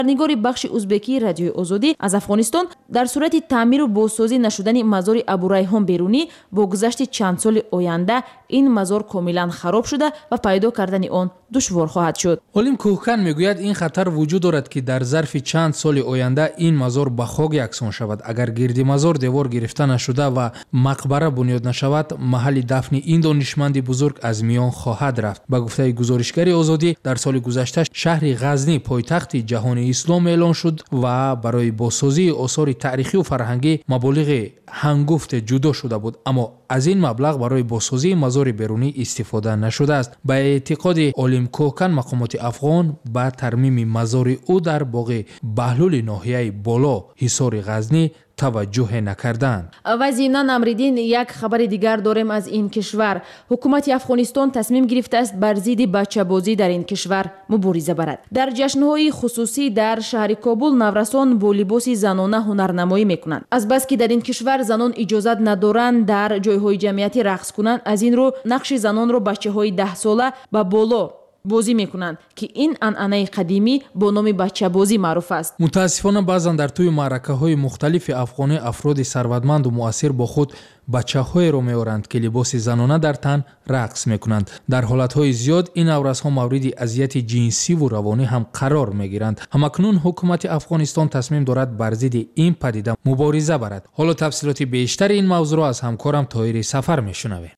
نگاری بخش ازبکی رادیوی آزادی از افغانستان در صورت تعمیر و بازسازی نشدن مزار ابوریحان بیرونی با گذشت چند سال آینده این مزار کاملا خراب شده و پیدا کردن آن دشوار خواهد شد. علیم کوهکن میگوید این خطر وجود دارد که در ظرف چند سال آینده این مزار به خاک یکسان شود. اگر گردی مزار دیوار گرفته نشده و مقبره بنیاد نشود، محل دفن این دانشمند بزرگ از میان خواهد رفت. به گفته گزارشگر آزادی، در سال گذشته شهر غزنی پایتخت جهان اسلام اعلان شد و برای بازسازی آثار تاریخی و فرهنگی مبالغ هنگفت جدا شده بود، اما از این مبلغ برای بازسازی مزار بیرونی استفاده نشده است. به اعتقاد علیم کوهکن، مقامات افغان با ترمیم مزار او در باغ بهلول ناحیه بالا حصار غزنی توجه نکردند. و ضمناً امریدین یک خبر دیگر داریم از این کشور. حکومت افغانستان تصمیم گرفته است بر ضد بچه‌بازی در این کشور مبارزه برد. در جشن‌های خصوصی در شهر کابل نورسان با لباس زنانه هنرنمایی میکنند. از بس که در این کشور زنان اجازه ندارند در جایهای جمعیتی رقص کنند، از این رو نقش زنان رو بچه‌های 10 ساله به بالا بازی میکنند که این عنعنه قدیمی با نام بچه بازی معروف است. متاسفانه بعضا در توی معرکه‌های مختلف افغانی افراد ثروتمند و مؤثر با خود بچه‌های را می‌آورند که لباس زنانه در تن رقص میکنند. در حالت‌های زیاد این عورت‌ها مورد اذیت جنسی و روانی هم قرار میگیرند. همکنون حکومت افغانستان تصمیم دارد بر ضد این پدیده مبارزه برد. حالا تفصیلات بیشتر این موضوع را از همکارم طاهر سفر میشنویم.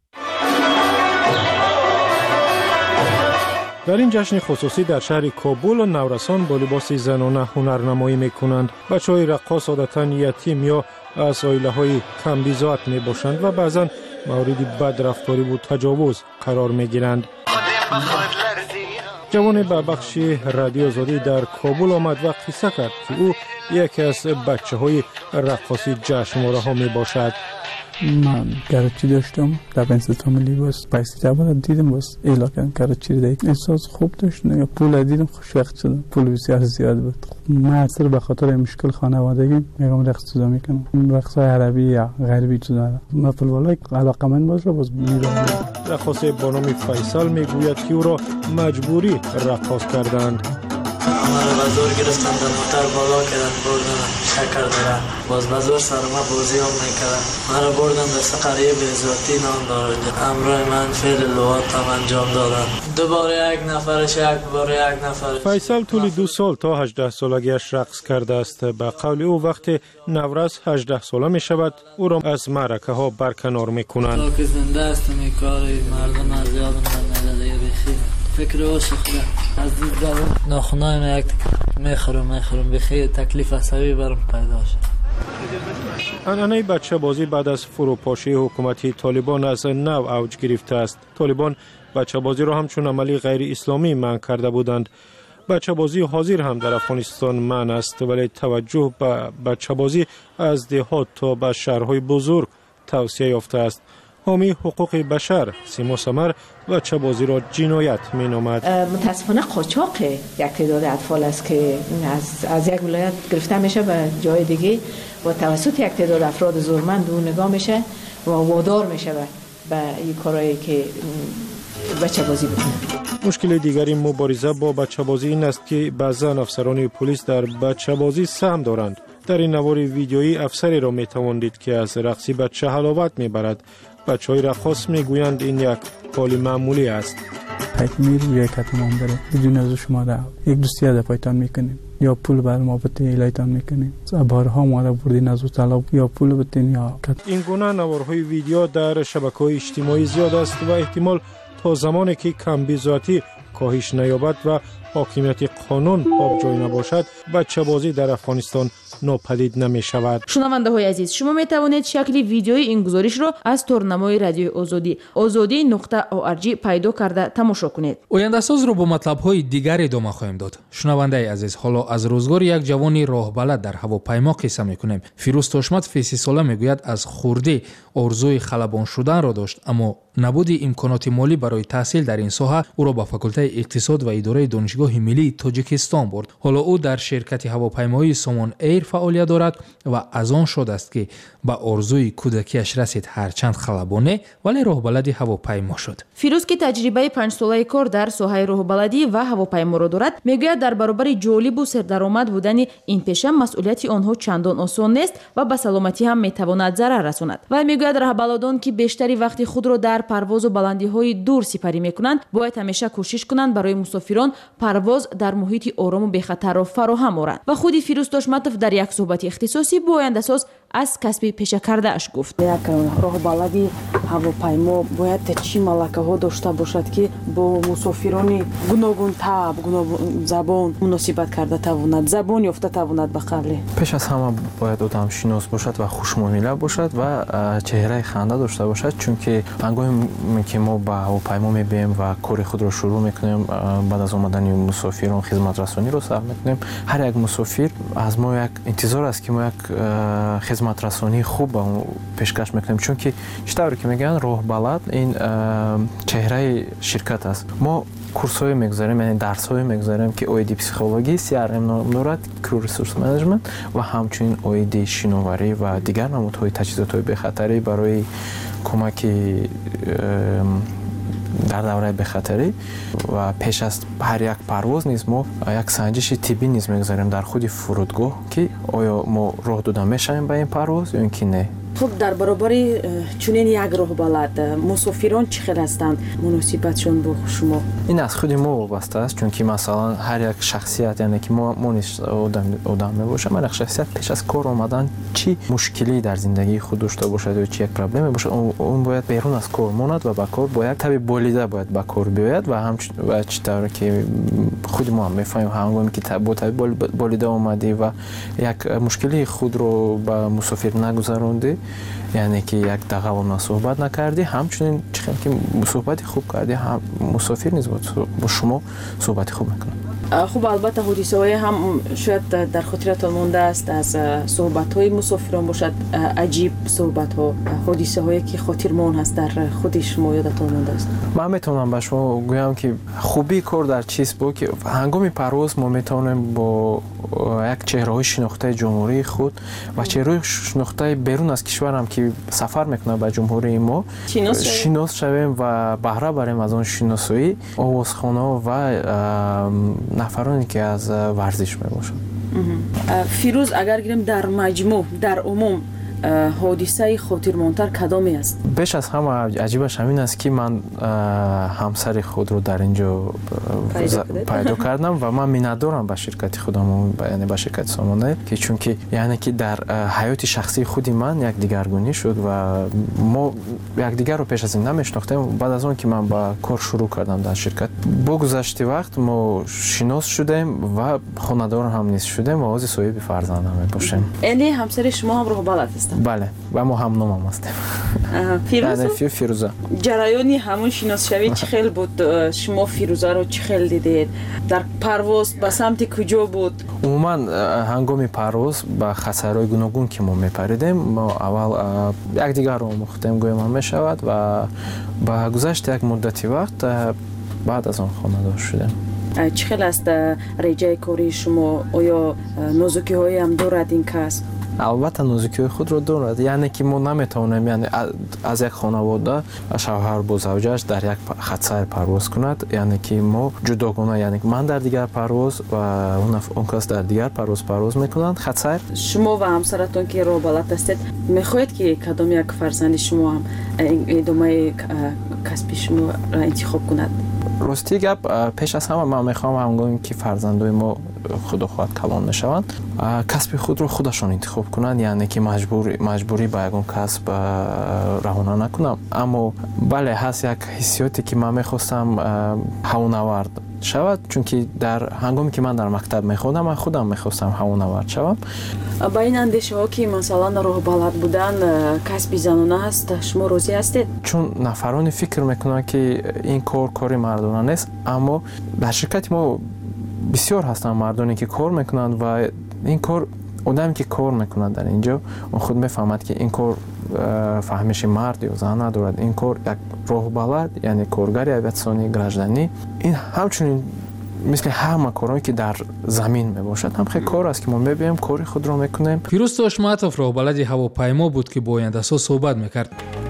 در این جشن خصوصی در شهر کابل و نورسان با لباس زنانه هنرنمایی میکنند. بچه‌های رقاص عادتاً یتیم یا از عائله‌های کم بضاعت میباشند و بعضاً مورد بدرفتاری و تجاوز قرار میگیرند. جوان به بخش رادیو آزادی در کابل آمد و قصه کرد که او یکی از بچه‌های رقاصی جشنواره ها میباشد. من کراچی داشتم، در انستیتوم لیباس پیسته جواب دیدم، بس اعلام کردن کراچی دیدم. احساس خوب داشت، یا پول دیدم خوشوقت شدم. پول بسیار زیاد بود. من اصلا به خاطر مشکل خانوادگی میگم رقص جدا میکنم. رقص عربی یا غربی جدا. من فوتبال علاقمند باز میرم. رقاص با نام فیصل میگوید که او را مجبوری رقاص کردند. مرا بازار گرفتن، در موتر بالا کردن، بردن شکر داره. باز بازار سر ما بازی هم میکردن. مرا بردن در سقریه بیزاتی نام دارد. امرای من فعل لوات هم انجام دادن. دوباره یک نفرش دوباره یک نفرش. فیصل طول 2 سال تا 18 سالگیش رقص کرده است. به قول او وقت نوروز 18 ساله می شود او را از معرکه ها برکنار میکنند. تا که زنده هستم این کاری مردم از یادم نمیده بخیر. فکر عاشق از دید دارم ناخونای من یک میخورم بخیر تکلیف عصبی برم پیدا شد. عنعنه بچه بازی بعد از فروپاشی حکومتی طالبان از نو اوج گرفته است. طالبان بچه بازی را همچون عملی غیر اسلامی منع کرده بودند. بچه بازی حاضر هم در افغانستان منع است، ولی توجه به بچه بازی از دهات تا به شهرهای بزرگ توسعه یافته است. حامی حقوق بشر سیما سمر بچه بازی را جنایت می نامد. متاسفانه قاچاق یک تعداد اطفال است که از یک ولایت گرفته میشه به جای دیگه و توسط یک تعداد افراد زورمند اون نگاه میشه و وادار میشه به این کارهایی که بچه بازی بکنه. مشکل دیگری مبارزه با بچه بازی این است که بعضا افسران پلیس در بچه بازی سهم دارند. در این نوار ویدیویی افسری را می تواندید که از رقصی بچه حلاوت می برد. بچه های رقاص می گویند این یک کار معمولی است. تکمیل یک کتمان داره. بدون از شما را یک دوستی از پایتان میکنیم یا پول بر ما بتین ایلایتان میکنیم. بارها ما را بردین از طلب یا پول بتین یا این گونه نوارهای ویدیو در شبکه‌های اجتماعی زیاد است و احتمال تا زمانی که کم بی‌ذاتی کاهش نیابد و حاکمیت قانون آبجای نباشد بچه بازی در افغانستان ناپدید نمی شود. شنونده های عزیز، شما می توانید شکل ویدیوی این گزارش را از تورنمای رادیوی آزادی azadi.org پیدا کرده تماشا کنید. آینده ساز رو با مطلب های دیگر ادامه خواهیم داد. شنونده عزیز، حالا از روزگار یک جوانی راه بلد در هواپیما قصه میکنیم. فیروز تاشمت 30 ساله میگوید از خردی آرزوی خلبان شدن را داشت، اما نبود امکانات مالی برای تحصیل در این ساحه او را به فاکولته اقتصاد و اداره دانشگاه فرودگاه ملی تاجیکستان برد. حالا او در شرکت هواپیمایی سامان ایر فعالیت دارد و از آن شد است که به آرزوی کودکیش رسید، هرچند خلبانه ولی راهبلد هواپیما شد. فیروز که تجربه 5 ساله کار در ساحه راهبلدی و هواپیما را دارد، میگوید در برابر جالب و سردرآمد بودن این پیشه مسئولیت آنها چندان آسان نیست و به سلامتی هم میتواند ضرر رساند. و میگوید راهبلدان که بیشتری وقتی خود را در پرواز و بلندی های دور سپری میکنند باید همیشه کوشش کنند برای مسافران پرواز در محیط آرام و بخطر را فراهم آورند. و خود فیروز تاشمتوف در یک صحبت اختصاصی با آینده‌ساز از کسب پیشه کرده اش گفت: یک راهبلدی هواپیما باید چی ملکه ها داشته باشد که با مسافران گوناگون تاب، گوناگون زبان مناسبت کرده تواند، زبان یافته تواند به قبل. پیش از همه باید آدم شناس باشد و خوشمعامله باشد و چهره خنده داشته باشد، چون که هنگامی که ما با هواپیما میبیم و کار خود را شروع میکنیم، بعد از آمدن مسافران خدمت رسانی رو سر میکنیم، هر یک مسافر از ما یک انتظار است که ما یک خدمت رسانی خوب به اون پیشکش میکنیم، چون که چطوری که میگن راهبلد این چهره شرکت است. ما کورس‌های میگذاریم، یعنی درس‌های میگذاریم که اویدی پسیخولوژی، CRM نام دارد، کرو ریسورس منیجمنت، و همچنین اویدی شناوری و دیگر نمودهای تجهیزات بخطری برای کمک در دوره بخطری. و پیش از هر یک پرواز نیز ما یک سنجش طبی نیز میگذاریم در خود فرودگاه که آیا ما راه داده میشیم به این پرواز یا اینکه نه. خب در برابر چنین یک راهبلد مسافران چه خیلی هستند مناسبتشون با شما؟ این از خود ما وابسته است، چون که مثلا هر یک شخصیت، یعنی که ما نیست آدم میباشه، هر یک شخصیت پیش از کار آمدن چی مشکلی در زندگی خود داشته باشد یا چی یک پرابلمی باشد، اون باید بیرون از کار ماند و به کار باید طبیب بالیده باید به کار بیاید و چطور که خود ما هم میفهمیم هنگامی که طبیب بالیده آمدی و یک مشکلی خود رو به مسافر نگذراندی، یعنی که یک دقیقه با صحبت نکردی، همچنین چقدر که صحبت خوب کردی، هم مسافر نیز با شما صحبت خوب میکنه. خب البته حادثه‌های هم شاید در خاطرتان مانده است، از صحبت‌های مسافران باشد، عجیب صحبت‌ها، حادثه‌هایی که خاطرمان هست در خود شما یادتان مانده است. من میتونم به شما گویم که خوبی کار در چیست بود که هنگام پرواز ما میتونیم با یک چهره‌های شناخته جمهوری خود و چهره‌های شناخته بیرون از کشور هم که سفر میکنه به جمهوری ما شناس شویم و بهره بریم از آن شناسایی آوازخوان‌ها و نفرانی که از ورزش میباشند. فیروز، اگر گیریم در مجموع، در عموم حادثه خاطرمانتر کدامی است؟ بیش از همه عجیبش همین است که من همسر خود رو در اینجا پیدا کردم و من میندارم به شرکت خودم، یعنی به شرکت سامانه، که چون که یعنی که در حیات شخصی خودی من یک دیگرگونی شد و ما یک دیگر رو پیش از این نمیشناختیم. بعد از اون که من با کار شروع کردم در شرکت، با گذشت وقت ما شناس شدیم و خانه‌دار هم نیز شدیم و از صاحب فرزند هم باشیم. یعنی همسر شما هم راهبلد است؟ بله، و ما هم نام هستیم. فیروزه. جریانی همون شناس شوی چه خیلی بود؟ شما فیروزه رو چه خیلی دیدید؟ در پرواز به سمت کجا بود؟ عموما هنگام پرواز با خطرهای گوناگون که ما میپریدیم، ما اول یک دیگر رو آموختیم گویم میشود و با گذشت یک مدتی وقت بعد از آن خانه‌دار شدیم. چه خیلی است رجای کاری شما؟ آیا نازکی هایی هم دارد این کس؟ البته نازکی خود رو دارد، یعنی که ما نمیتونیم یعنی از یک خانواده شوهر با زوجش در یک خط پرواز کند، یعنی که ما جداگانه، یعنی من در دیگر پرواز و اون کس در دیگر پرواز میکنند خط. شما و همسرتون که راهبلد هستید، میخواهید که کدام یک فرزند شما هم ادامه کسب شما را انتخاب کند؟ راستی گپ، پیش از همه من میخوام هنگامی که فرزندای ما خدا خواهد کلان میشوند کسب خود رو خودشان انتخاب کنند، یعنی که مجبوری به یگان کسب روانه نکنم. اما بله، هست یک حسیاتی که من میخواستم هوانورد شود، چون که در هنگامی که من در مکتب میخوندم من خودم میخواستم هوانورد شوم. با این اندیشه ها که مثلا راهبلد بودن کسب زنانه است، شما راضی هستید؟ چون نفرانی فکر میکنن که این کار مردانه نیست، اما در شرکت ما بسیار هستن مردانی که کار میکنند و این کار آدمی که کار میکنند در اینجا اون خود میفهمد که این کار فهمش مرد یا زن ندارد. این کار یک راهبلد، یعنی کارگر ابتسانی گراجدانی، این همچنین مثل همه کارهایی که در زمین میباشد هم خیلی کار است که ما میبینیم کاری خود را میکنیم. پیروز توشماتوف راهبلد هواپیما بود که با آینده‌ساز صحبت میکرد.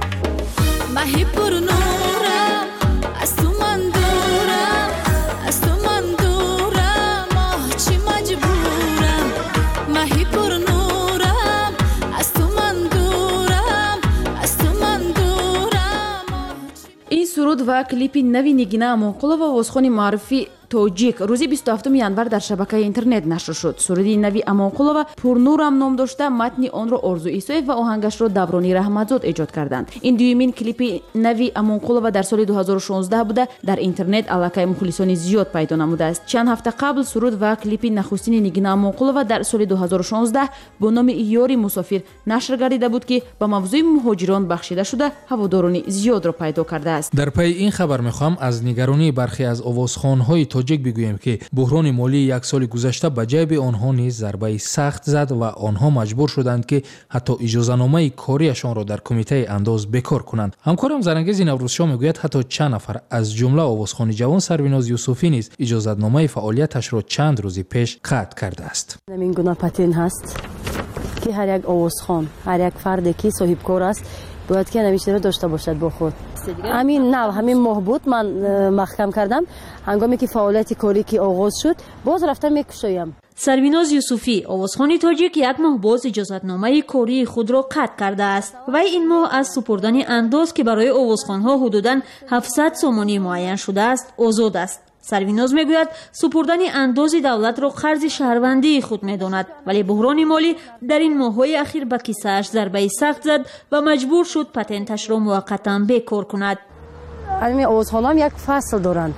суруд ва клипи нави Нигина Амонқулова овозхони маъруфи тоҷик рӯзи 27 январ дар шабакаи интернет нашр шуд. суруди нави Амонқулова пурнурам ном дошта матни онро Орзу Исоев ва оҳангашро Даврони Раҳматзод эҷод карданд. Ин дуюмин клипи нави Амонқулова дар соли 2016 буда дар интернет аллакай мухлисони зиёд пайдо намудааст. чанд ҳафта қабл суруд ва клипи нахустини Нигина Амонқулова дар соли 2016 бо номи Ёри мусофир нашр гардида буд ки ба мавзӯи муҳоҷирон бахшида шуда ҳаводорони зиёдро пайдо кардааст. дар пайи ин хабар мехоҳам аз нигаронии бархе аз овозхонҳои тоҷик бигӯем ки буҳрони молии як соли гузашта ба ҷайби онҳо низ зарбаи сахт зад ва онҳо маҷбур шуданд ки ҳатто иҷозаномаи корияшонро дар кумитаи андоз бекор кунанд. ҳамкорам Зарангези Наврӯзшоҳ мегӯяд ҳатто чанд нафар аз ҷумла овозхони ҷавон Сарвиноз Юсуфӣ низ иҷозатномаи фаъолияташро чанд рӯзи пеш қатъ кардааст. ин гуна патен ҳаст ки ҳар як овозхон, ҳар як фарде ки соҳибкор аст бояд ки ҳамишро дошта бошад бо худ. ҳамин моҳ буд ман маҳкам кардам. ҳангоме ки фаъолияти корӣ ки оғоз шуд боз рафта мекушоям. Сарвиноз Юсуфӣ овозхони тоҷик як моҳ боз иҷозатномаи кории худро қатъ кардааст. Вай ин моҳ аз супурдани андоз ки барои овозхонҳо ҳудудан 700 сомонӣ муайян шудааст озод аст. Сарвиноз мегӯяд супурдани андози давлатро қарзи шаҳрвандии худ медонад, вале буҳрони молӣ дар ин моҳҳои ахир ба киссааш зарбаи сахт зад ва маҷбур шуд патенташро муваққатан бекор кунад. ҳамин овозхонам як фасл доранд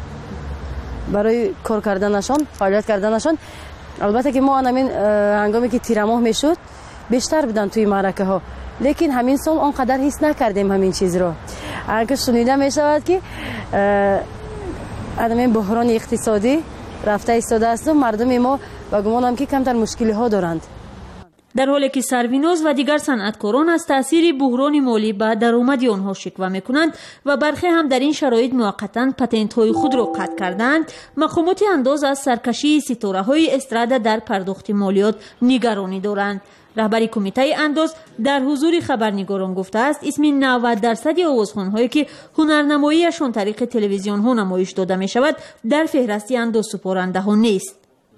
барои кор карданашон, фаъолият карданашон. албатта ки мо ҳамин ҳангоме ки тирамоҳ мешуд бештар буданд туи маъракаҳо, лекин ҳамин сол он қадар ҳис накардем ҳамин чизро. агар шунида мешавад ки адамин буҳрони иқтисодӣ рафта истодааст, мардуми мо ба гумонам ки камтар мушкилиҳо доранд. дар ҳоле ки Сарвиноз ва дигар санъаткорон аз таъсири буҳрони молӣ ба даромади онҳо шиква мекунанд ва бархе ҳам дар ин шароит муваққатан патентҳои худро қатъ кардаанд, мақомоти андоз аз саркашии ситораҳои эстрада дар пардохти молиёт нигаронӣ доранд. раҳбари кумитаи андоз дар ҳузури хабарнигорон гуфтааст исми 90% овозхонҳое ки ҳунарнамоияшон тариқи телевизионҳо намоиш дода мешавад дар феҳрасти андоз супорандаҳо нест.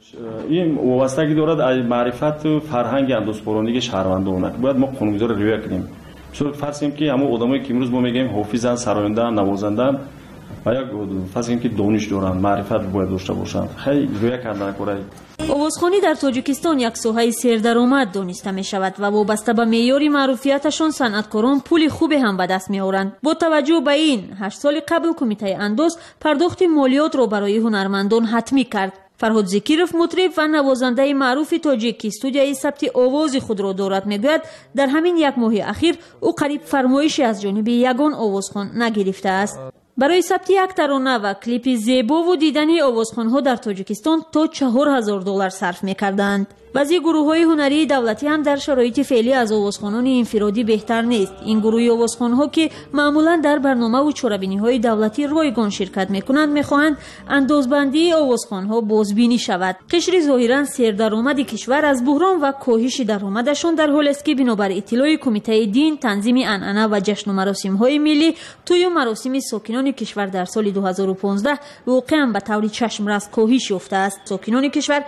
ин вобастагӣ дорад аз маърифату фарҳанги андозпоронии шаҳрвандона. бояд мо қонунгузор риоя кунем. мисол фарзем ки ҳамон одамое ки имрӯз мо мегӯем ҳофизанд, сарояндаанд, навозанданд ва як фарзем ки дониш доранд, маърифат бояд дошта бошанд. хеле риоя кардани кораи овозхонӣ дар тоҷикистон як соҳаи сердаромад дониста мешавад ва вобаста ба меъёри маъруфияташон санъаткорон пули хубе ҳам ба даст меоранд. бо таваҷҷӯҳ ба ин 8 соли қабл кумитаи андоз пардохти молиётро барои ҳунармандон ҳатмӣ кард. Фарҳод Зикиров мутриб ва навозандаи маъруфи тоҷик ки студияи сабти овози худро дорад мегӯяд дар ҳамин як моҳи ахир ӯ қариб фармоише аз ҷониби ягон овозхон нагирифтааст. барои сабти як тарона ва клипи зебову дидани овозхонҳо дар тоҷикистон то $4000 сарф мекарданд. баъзи гурӯҳҳои ҳунарии давлатӣ ҳам дар шароити феълӣ аз овозхонони инфиродӣ беҳтар нест. ин гурӯҳи овозхонҳо ки маъмулан дар барномаву чорабиниҳои давлатӣ ройгон ширкат мекунанд мехоҳанд андозбандии овозхонҳо бозбинӣ шавад. қишри зоҳиран сердаромади кишвар аз буҳрон ва коҳиши даромадашон дар ҳолест ки бинобар иттилои кумитаи дин, танзими анъана ва ҷашну маросимҳои миллӣ тӯю маросими сокинони кишвар дар соли 2015 воқеан ба таври чашмрас коҳиш ёфтааст. сокинони кишвар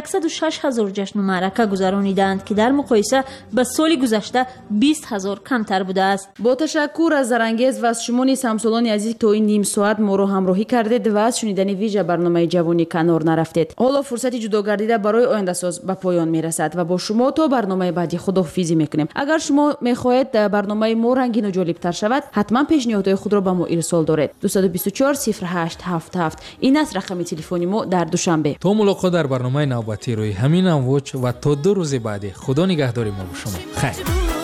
106000 ҷашну маърака гузаронидаанд ки дар муқоиса ба соли гузашта 20000 камтар будааст. бо ташаккур аз Зарангез ва аз шумо низ ҳамсолони азиз то ин ним соат моро ҳамроҳӣ кардед ва аз шунидани вижа барномаи ҷавонӣ канор нарафтед. ҳоло фурсати ҷудогардида барои ояндасоз ба поён мерасад ва бо шумо то барномаи баъди худоҳофизӣ мекунем. агар шумо мехоҳед барномаи мо рангину ҷолибтар шавад, ҳатман пешниҳодҳои худро ба мо ирсол доред. 224 0877 ин аст рақами телефони мо дар душанбе. то мулоқот дар барномаи навбатӣ рӯи ҳамин амвоҷ ва то 2 рӯзи баъди худо нигаҳдори мо бо шумо. хайр.